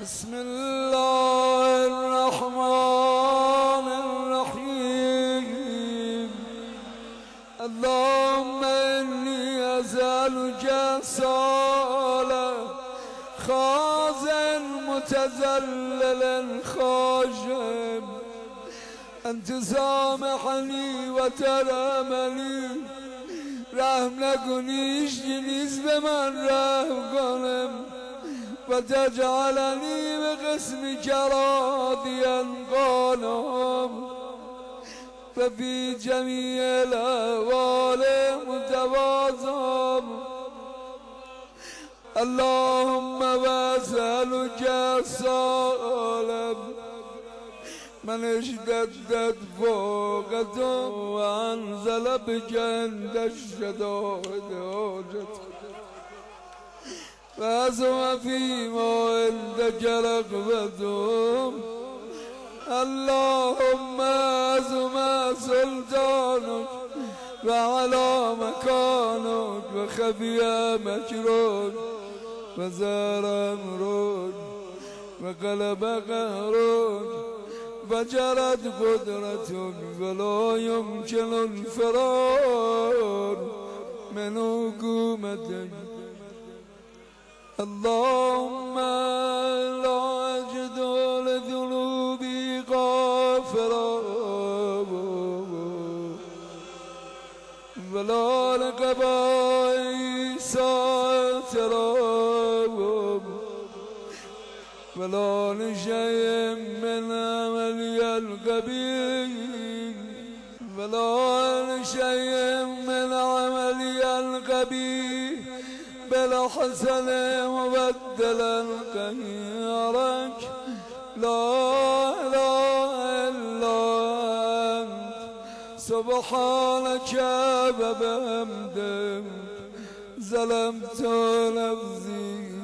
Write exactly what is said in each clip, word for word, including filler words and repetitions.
بسم الله الرحمن الرحيم. اللهم إني أسألك سؤالا خازن متذلل خاشم أن تسامحني وترحمني. رحم نکنی نیز به من رحم کنم و تجعلنی به قسمك راضیا قانم و فی جمیع الاحوال متواضعا. اللهم واسألك سؤالا من اشتدت فوقته وانزل بك عند الشدائد حاجته فازم فيما عندك رغبته. اللهم ازم سلطانك وعلى مكانك وخفي مكرك وزار امرك وقلب قهرك وجرت قدرتك ولا يمكن الفرار من حكومتك. اللهم لا أجد لذنوبي غافرا ولا لقبائي ساترا ولا لشيء من عملي القبيح ولا لشيء من عملي القبيح بل حسن مبدلا خيرك. لا إله إلا أنت سبحانك وبحمدك ظلمت نفسي.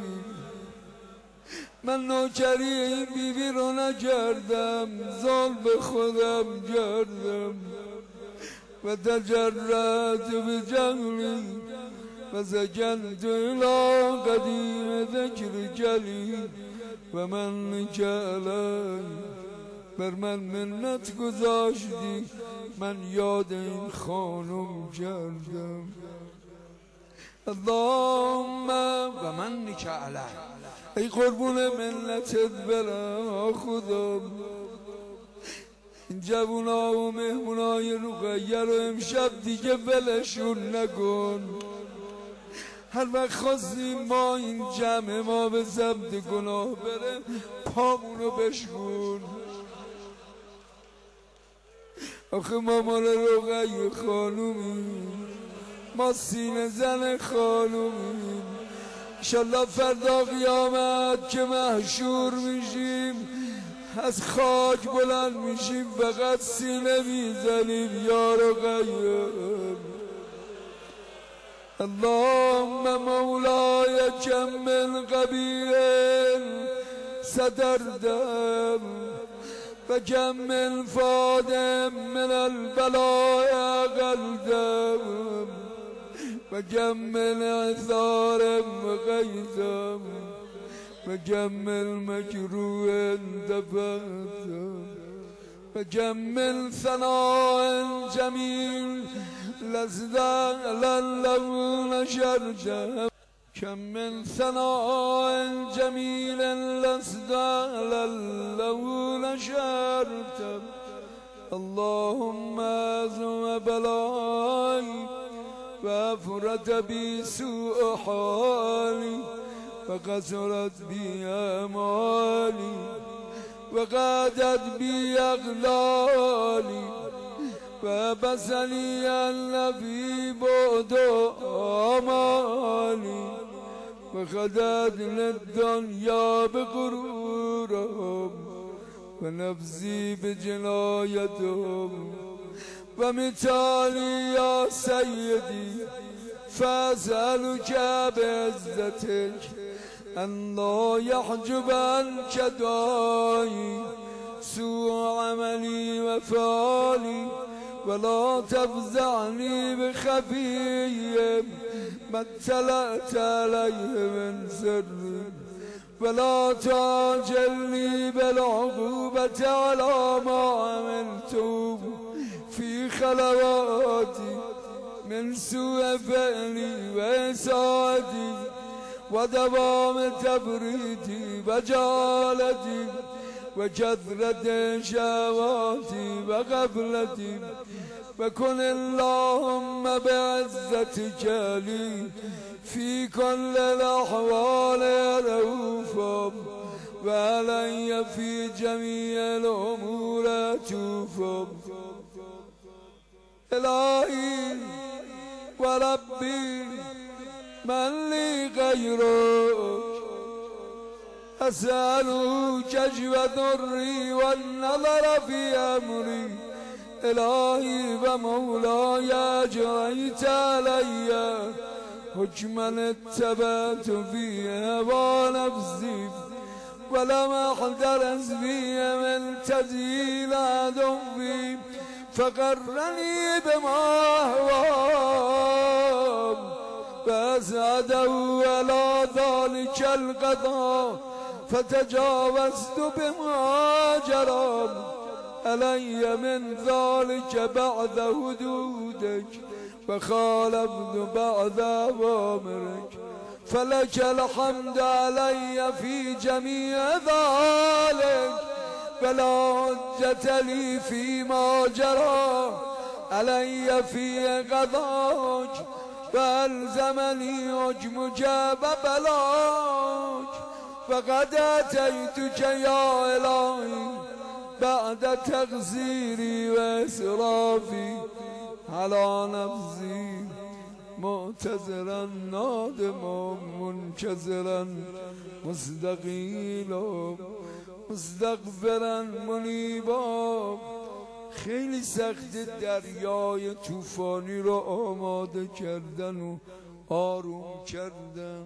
من نوکری بیبی رو نکردم، ظلم به خودم کردم و تجرأت بجهلی و سکنت الى قدیم ذکرک لی و منک علی. بر من منت گذاشتی، من یاد این خانم کردم. اللهم و منک علی. ای قربون منتت برم خدا. این جوونا و مهمونای رقیه رو امشب دیگه ولشون نکن. هر وقت خواستیم ما این جمع ما به سمت گناه بره پامونو بشکن. آخه ما مال رقیه خانومیم، ما سینه زن خانومیم. انشالله فردا قیامت که محشور میشیم از خاک بلند میشیم فقط سینه میزنیم یا رقیه. اللهم مولاي كم من قبيح ستردم وكم من فادم من البلاء قلدم وكم من عثار وغيثم وكم من مكروه دفعتم وكم من ثناء جميل لله نشرته. كم من ثناء جميل لله نشرته. اللهم ازم بلاي وافرت بي سوء حالي وقصرت بي امالي وقادت بي اغلالي وبسني أن في بعد آمالي وخدت للدنيا بغرورهم ونفسي بجنايتهم. ومثالي يا سيدي فأسألك بعزتك أن لا يحجب عنك داعي سوء عملي وفعلي ولا تفزعني بخفي ما اطلعت عليه من سر ولا تعجلني بالعقوبة على ما عملت في خلواتي من سوء فعلي وإساءتي ودوام تفريطي وجهالتي وكثرة شهواتي وغفلتي، وكن اللهم بعزتك لي في كل الأحوال رؤوفا وعلي في جميع الأمور توفا. إلهي وربي من لي غيرك، أسألك كشف ضري والنظر في أمري. إلهي ومولاي أجريت علي حكما اتبعت في هوى نفسي، ولم أحترز في من تزيل عدوي فقرني بما هواه فأسعده على ذلك القضاء فتجاوزت بما جرى علي من ذلك بعد حدودك وخالفت بعد أوامرك، فلك الحمد علي في جميع ذلك، فلا حجة لي فيما جرى علي في قضاك، فألزمني حكمك ببلاك. فقد أتيتك يا إلهي بعد تقصيري وإسرافي على نفسي، معتذرا نادما منكسرا مستقيلا مستغفرا منیبا. خیلی سخت دریای طوفانی را آماده کردن و آروم کردن.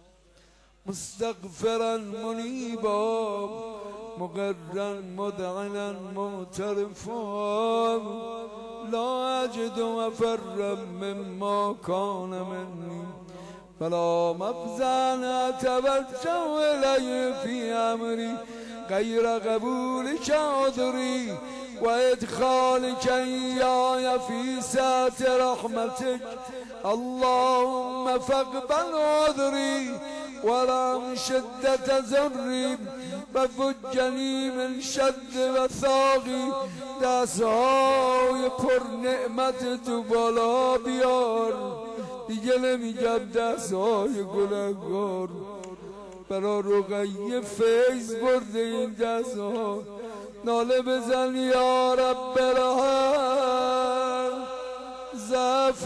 مستغفرا منیبا مقرا مدعنا معترفا لا أجد مفرا مما كان مني، فلا مفزعا أتوجه إليه في أمري غير قبولك عذري وإدخالك إياي في سعة رحمتك. اللهم فاقبل عذري ورحم شدة زري وفجني من شد وثاقي. دستهای پر نعمت تو بالا بیار، دیگه نمیگم دستهای گناهکار. برا رقیه فیض برده این دستها، ناله بزن یا رب رحم ضعف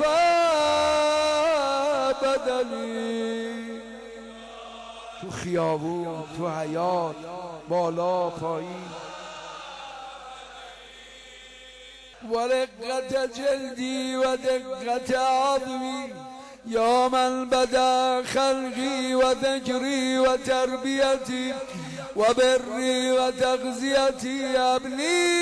بدنی. تو خیابون، تو حیات، بالا پایین، و رقت جلدی و دقت عظمی یا من بدا خلقی و ذکری و تربیتی و بری و تغذیتی ابنی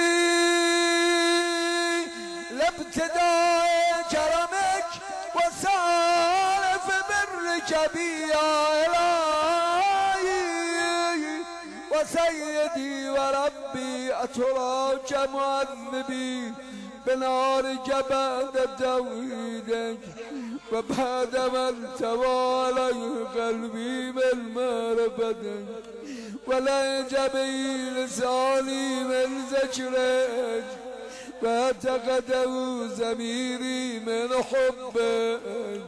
لابتداء کرمک و صارف برک بی یا الهی و سیدی و ربی اتراک معذبی بنارك بعد توحيدك وبعد ما التوى عليه قلبي من معرفتك ولا يجبي لساني من ذكرك فاعتقده ضمیری من حبك.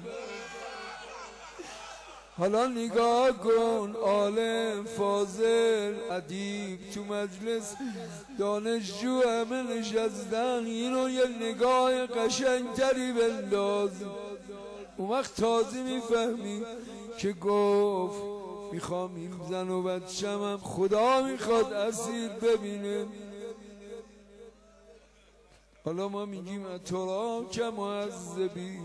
حالا نگاه کن، عالم فاضل ادیب تو مجلس دانشجو همه نشستن، اینو یه نگاه قشنگتری بنداز. اون وقت تازه میفهمی که گفت میخوام این زن و بچم هم خدا میخواد اسیر ببینه. حالا ما میگیم اترا که معذبی،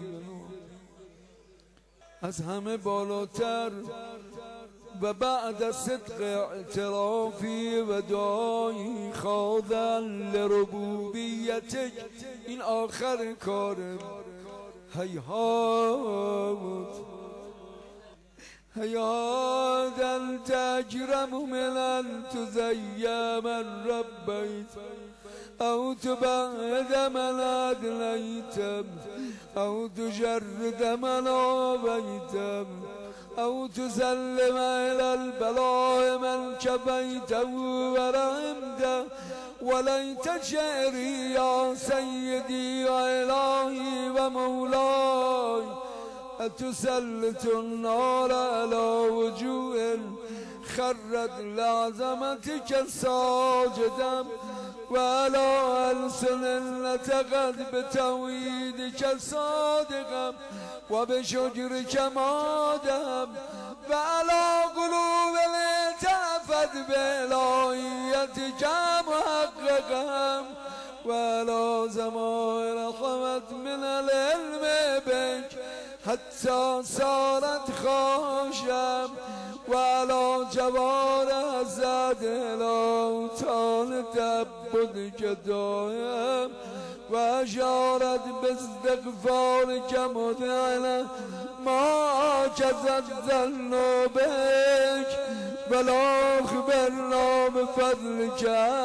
از همه بالاتر و بعد صدق اعترافی و دعایی خاضعاً لربوبیتک. این آخر کارم. هیهات حياة تكرم من أن تزيى من ربيت أو تبعد من أدليت أو تجرد من عبيت أو تسلم إلى البلاء من كفيته ورحمته. وليت شعري يا سيدي وإلهي ومولاي أتسلط النار على وجوه خرت لعظمتك ساجدا وعلى ألسن نطقت بتوحيدك صادقا وبشكرك مادم وعلى قلوب التفت بإلهيتك محققا وعلى زمائر رحمت من العلم بك حتى صارت خاشم وعلى جوارح زاد الأوطان تعبدك دائم وأشارت باستغفارك مذعنا ما كذب الظن بك ولا أخبرنا بفضلك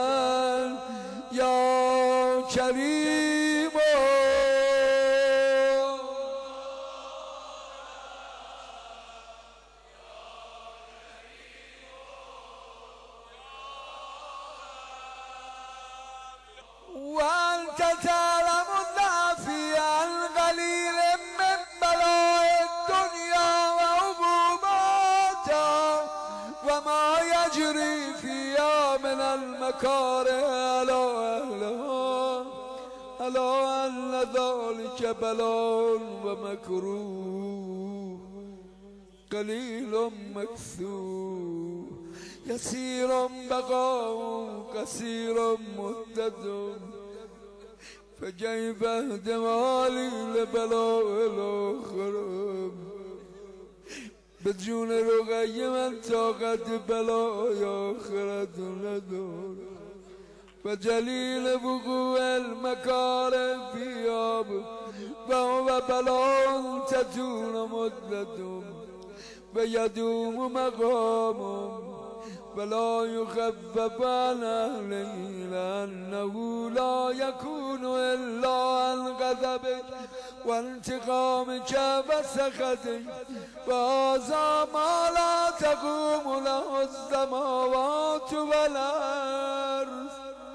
يا كريم. وأنت تعلم النافي عن قليل من بلاء الدنيا وعقوباتها وما يجري فيها من المكاره على أهلها ألا أن ذلك بلاء ومكروه قليل مكثور يسير بقاء كثير مدد فكيف احتمالي لبلاء الآخرة بدون رقي من طاقت بلاء آخرة ندار فجليل وقوع المكاره فيها وهو بلاء تدون مدة ويدوم مقام ولا يخفف عن أهله لأنه لا يكون إلا عن غضبك وانتقامك وسخطك وهذا ما لا تقوم له السماوات والأرض.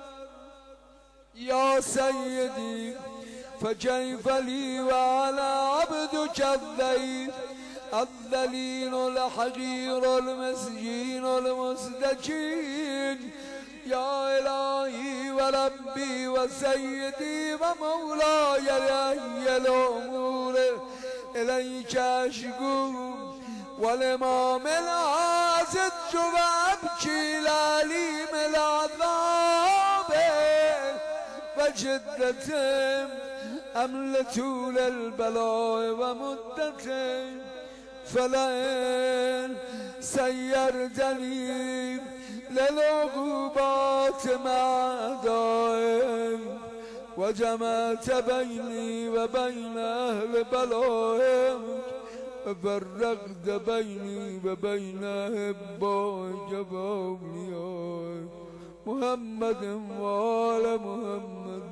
يا سيدي فكيف لي وعلى عبدك الضعيف الذليل الحقير المسكين المستكين يا إلهي وربي وسيدي ومولاي لأي الأمور إليك أشكو والإمام العازج وأبكي العليم العذاب وجدة أملة للبلاء ومدة فلئن سيرتني للعقوبات مع أعدائي وجمعت بيني وبين أهل بلائك وفرقت بيني وبين أحبائك وأوليائك محمد وآل محمد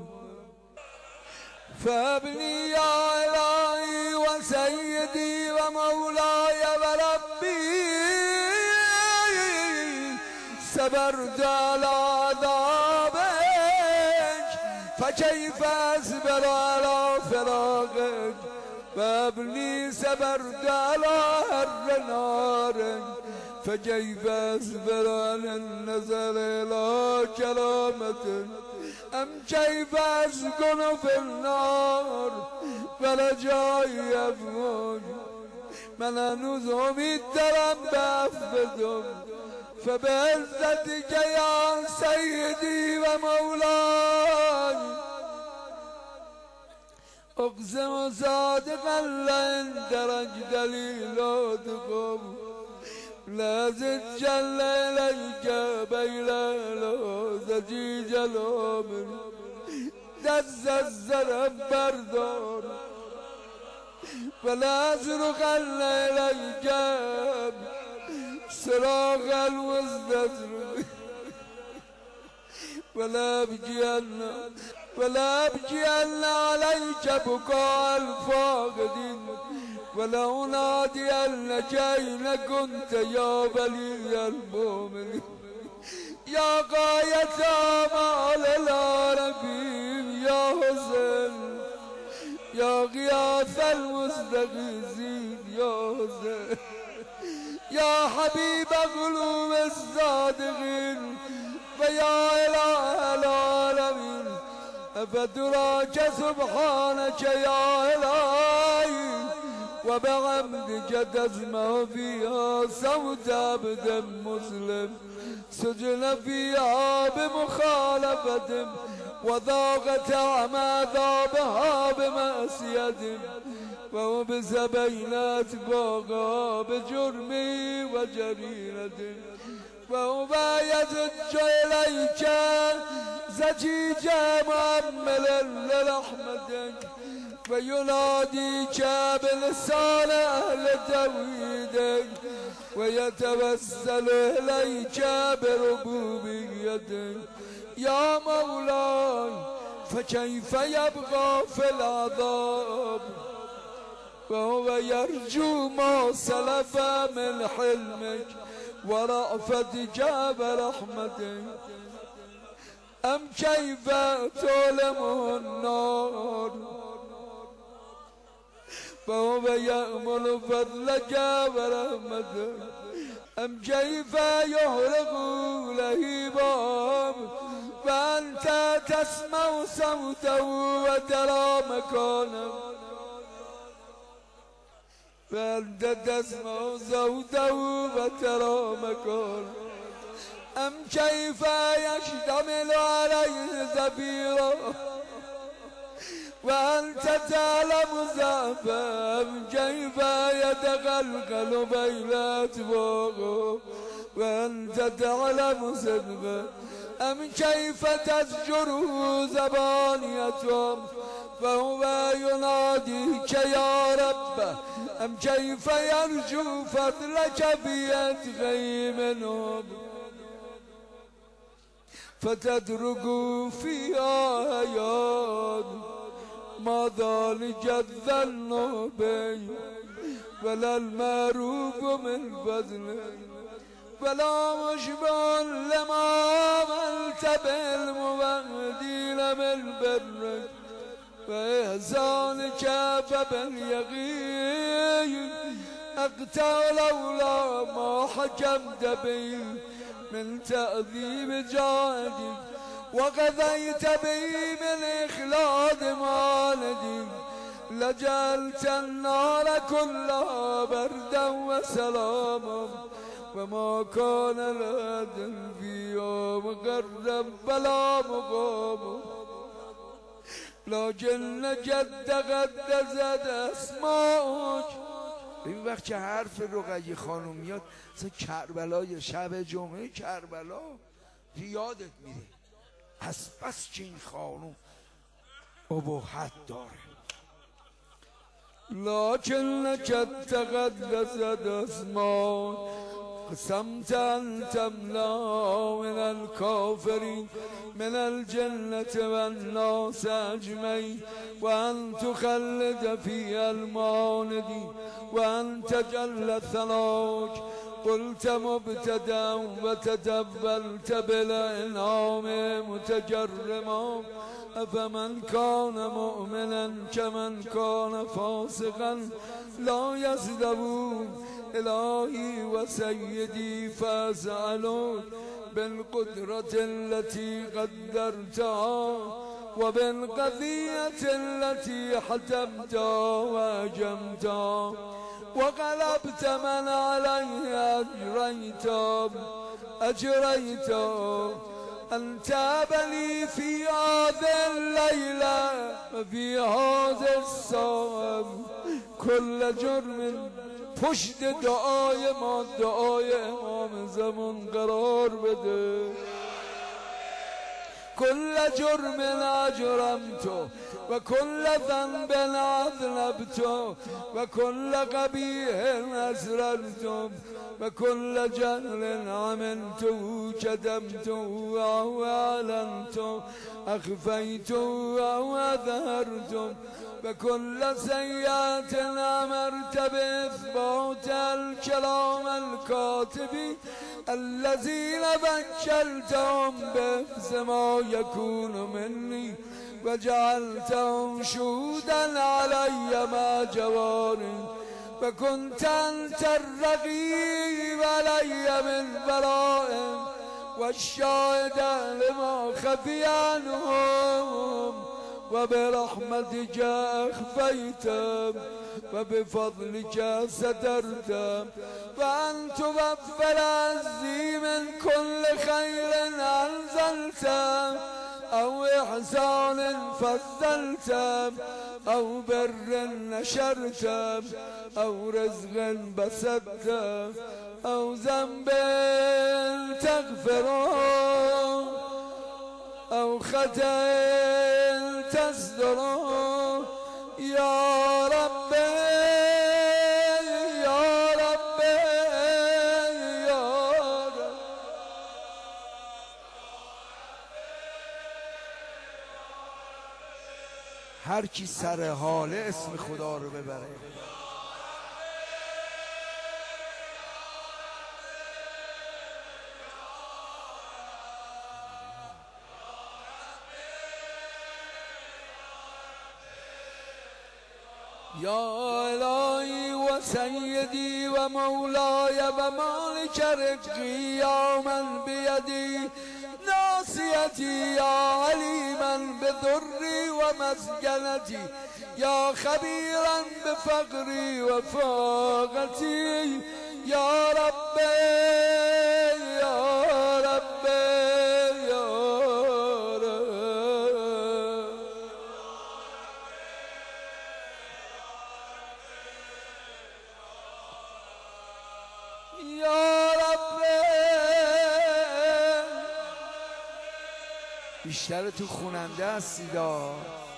فابني يا إلهي وسيدي ومولاي وربي صبرت على عذابك فكيف أصبر على فراقك فابني صبرت على حر نارك فكيف أصبر على النظر إلى كرامتك أم كيف أسكن في النار فرجائي أفوج من هنوز امید دارم به عفوتم فبعزتك يا سيدي ومولاي اقسم صادقا لئن درج دليلاتكم لازد جل إليك بين لازجي جلامن دست الزرم بردار ولا أزرقن إليك صراخ المستزرق ولا أبكين ولا أبكين عليك بكاء الفاقدين ولا أنادينك أين كنت يا ولي المؤمنين يا غاية آمال العالمين يا حسين يا غياث المستغيثين يا حسين يا حبيب قلوب الصادقين فيا إله العالمين أفدراك سبحانك يا إلهي وبحمدك تسمع فيها صوت عبد مسلم سجن فيها بمخالفة وضاقت أعمى ذابها بمأسية ووبس بين أتباقها بجرمي وجريرة وأبايت إليك زجيجا مؤملا لرحمتك ويناديك بلسان أهل توحيدك ويتوسل إليك بربوبيتك يا مولاي فكيف يبقى في العذاب وهو يرجو ما سلف من حلمك ورأفتك برحمتك أم كيف تؤلمه النار فهو يأمل فضلك ورحمتك أم كيف يحرق لهيبهم وأنت تسمع صوته وترى مكانه فأنت تسمع صوته وترى مكانه أم كيف يشتمل عليه زفيره وأنت تعلم زعفه أم كيف يتغلغل بين أتباعه وأنت تعلم صدقه أم كيف تزجره زبانيتهم فهو يناديك يا رب أم كيف يرجو فضلك بيدغي منهم فتدرك فيها حياة ما ذلك الظن بي ولا المعروف من فضلك ولا مشبه لما عملت بالموحدين من برك وإحسانك فباليقين أقطع لولا ما حكمت به من تأذيب جاهدي وقضيت به من إخلاد مالدي لجعلت النار كلها بردا وسلاما وما كان لأحد فيها مقرب بلا مقام لكن جد قدست اسماك. این وقت که حرف رقیه خانم میاد مثلا کربلای شب جمعه کربلا یادت میره از بس که این خانم ابهت داره. لكن تقدست اسماك قسمت أن تملأ من الكافرين من الجنة والناس أجمعين وأن تخلد فيها المعاندين وأن تجل ثناك. قلت مبتدأ وتتبلت بالإنعام متجرما أفمن كان مؤمنا كمن كان فاسقا لا يستوون. إلهي وسيدي فأسألك بالقدرة التي قدرتها وبالقضية التي حتمتها وأجمتها وغلبت من عليه أجريته أجريته أن تاب لي في هذه الليلة وفي هذا الصوم كل جرم پشت دعای ما دعای امام زمان قرار بده. كل جرم أجرمته وكل ذنب أذنبته وكل قبيح أسررته وكل جهل عملته كتمته أو أعلنته أخفيته أو أظهرته وكل سيئة أمرت بإثبات الكلام الكاتب الذين وكلتهم بحفظ ما يكون مني وجعلتهم شهودا علي مع جواري فكنت أنت الرقيب علي من برائهم والشاهد لما خفي عنهم وبرحمتك أخفيتم وبفضلك سترتم وأن توفر عزي من كل خير أنزلتم أو إحسان فضلتم أو بر نشرتم أو رزق بسطتم أو ذنب تغفره أو خطأ تصدره يا رب يا رب يا رب. هر کی سر حال اسم خدا رو ببره يا إلهي وسيدي ومولاي ومالك رزقي يا من بيدي ناصيتي يا عليما بضري ومسكنتي يا خبيرا بفقري وفاقتي يا ربي يا ربي يا رب يا ربي. بیشتر تو خوننده هستیدا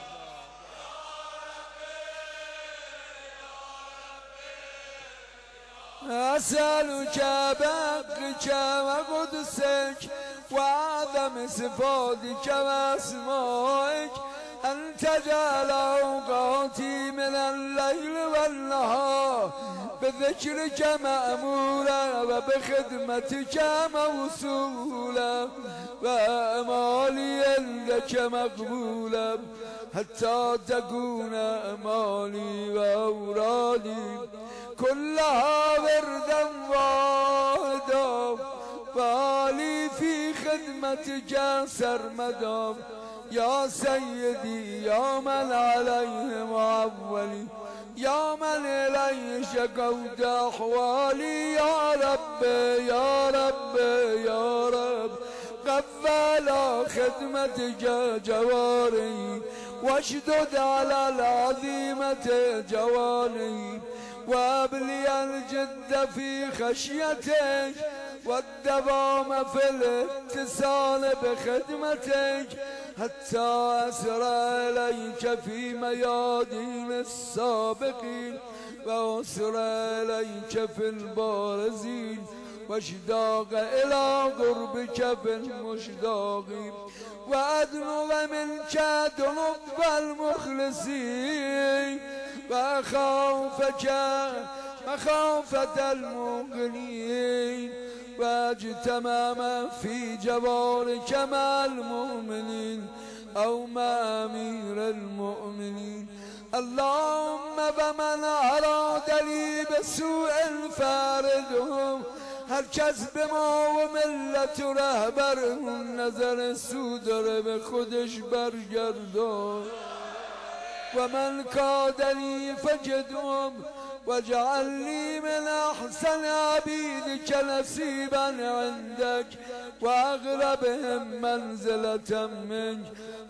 أسألك بحقك وقدسك وعظم صفاتك وأسمائك أن تجعل أوقاتي من الليل والنهار بذكرك مأمورا وبخدمتك موصولا وأمالي عندك مقبولا حتى تكون أمالي وأورادي كلها وردا واحدا وعلي في خدمتك سرمدا يا سيدي يا من عليه معولي يا من إليه شكوت أحوالي يا رب يا رب يا رب قبل خدمتك جواري واشدد على العظيمة جواني وابلي الجد في خشيتك والدوام في الاتصال بخدمتك حتى أسرى إليك في ميادين السابقين وأسرى إليك في البارزين واشتاق إلى قربك في المشتاقين وأدنو منك دنب المخلصين وأخافك مخافة المغنين واجتمام في جوارك مع المؤمنين أو مع أمير المؤمنين اللهم بمن أراد لي بسوء فاردهم هر کس به ما و ملت و رهبرمون نظر سو داره به خودش برگردان و من کادنی فجدهم واجعل لي من أحسن عبيدك نصيبا عندك وأقربهم منزلة منك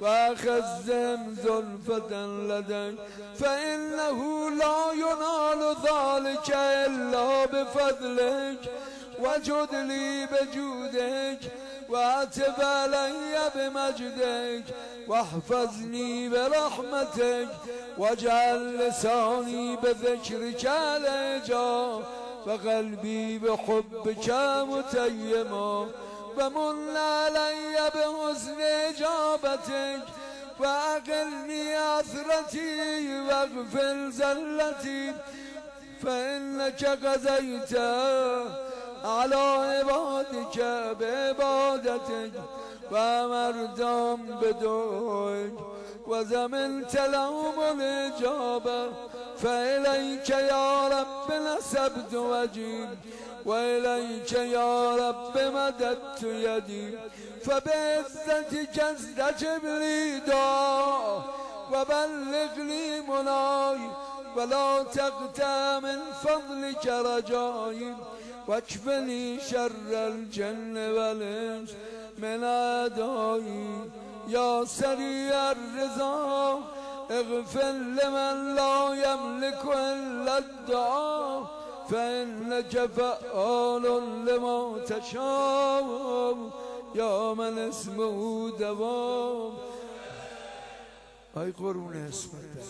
وأخذهم زلفة لديك فإنه لا ينال ذلك إلا بفضلك وجد لي بجودك واعتب علي بمجدك واحفظني برحمتك واجعل لساني بذكرك لجا وقلبي بحبك متيما ومن علي بحسن إجابتك وأقلني عثرتي واغفر زلتي فإنك قضيت على عبادك بعبادتك وأمرتهم بدعائك وزمنت لهم الإجابة فإليك يا رب نسبت وجهي وإليك يا رب مددت يدي فبعزتك استجب لي دعاء وبلغ لي مناي ولا تقطع من فضلك رجائي واكفني شر الجن والإنس من أعدائي يا سريع الرضا اغفر لمن لا يملك إلا الدعاء فإنك فعال لما تشاء يا من اسمه دوام. ای قرون اسمت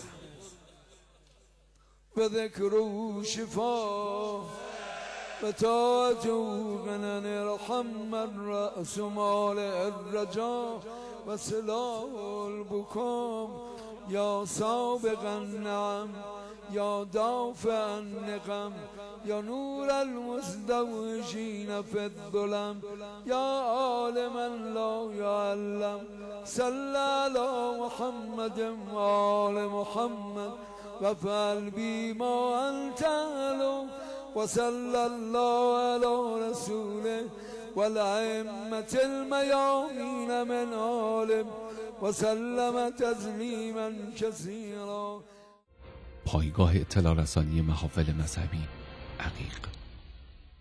و ذکره شفا و طاعته غنن ارحم من رأس مال الرجا و سلاح البکام یا سابق النعم یا دافع النقم یا نور المزدوجین فی الظلم یا عالما لا یعلم صل علی محمد و آل محمد و فعل بی ما انت اهله و صلی الله علی رسوله والأئمة الميامين من عالم وسلم تسلیما کثیرا. پایگاه اطلاع رسانی محافل مذهبی عقیق.